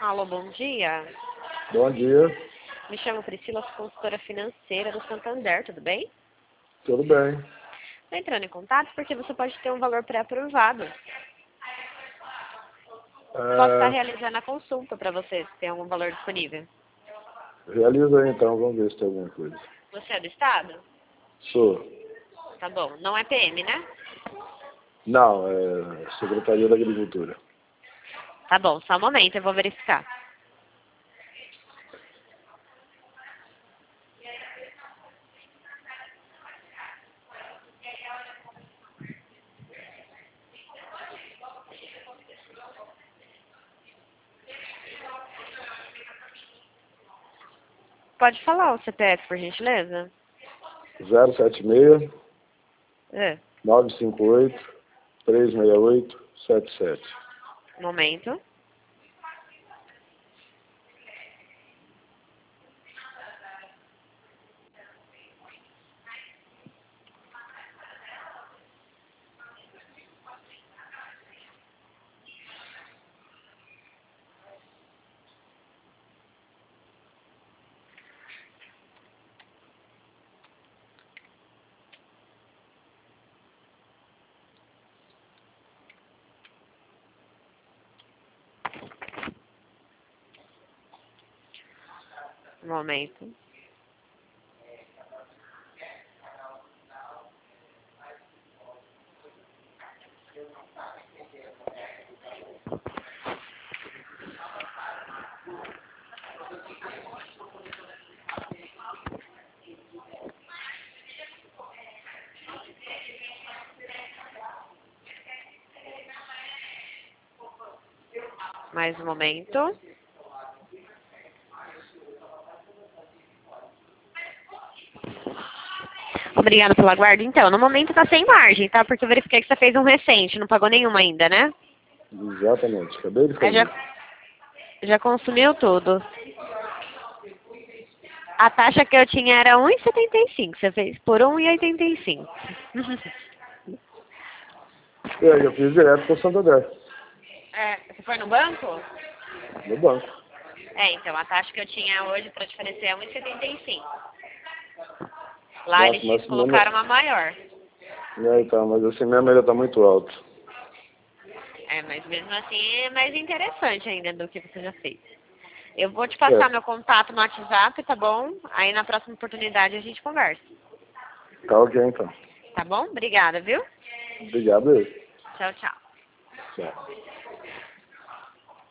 Alô, bom dia. Bom dia, Me chamo Priscila, sou consultora financeira do Santander, tudo bem? tudo bem. Estou entrando em contato porque você pode ter um valor pré-aprovado. Posso estar realizando a consulta para você, se tem algum valor disponível. Realiza aí então, vamos ver se tem alguma coisa. Você é do Estado? Sou. Tá bom. Não é PM, né? Não, é Secretaria da Agricultura. Tá bom, só um momento, eu vou verificar. Pode falar o CPF, por gentileza? 076 É. 958 368 77. Um momento. Um momento. Mais um momento. Obrigada pela guarda. Então, no momento tá sem margem, tá? Porque eu verifiquei que você fez um recente, não pagou nenhuma ainda, né? Exatamente, acabei de Aí fazer. já consumiu tudo. A taxa que eu tinha era 1,75. Você fez por 1,85. Eu fiz direto para o Santander, É, você foi no banco? no banco. É, então, a taxa que eu tinha hoje para te oferecer é 1,75. Lá Nossa, eles mas te colocaram uma maior. então, mas assim mesmo ele está muito alto. É, mas mesmo assim é mais interessante ainda do que você já fez. Eu vou te passar meu contato no WhatsApp, tá bom? Aí na próxima oportunidade a gente conversa. Tá ok então. Tá bom? Obrigada, viu? Obrigado aí. Tchau, tchau. Tchau.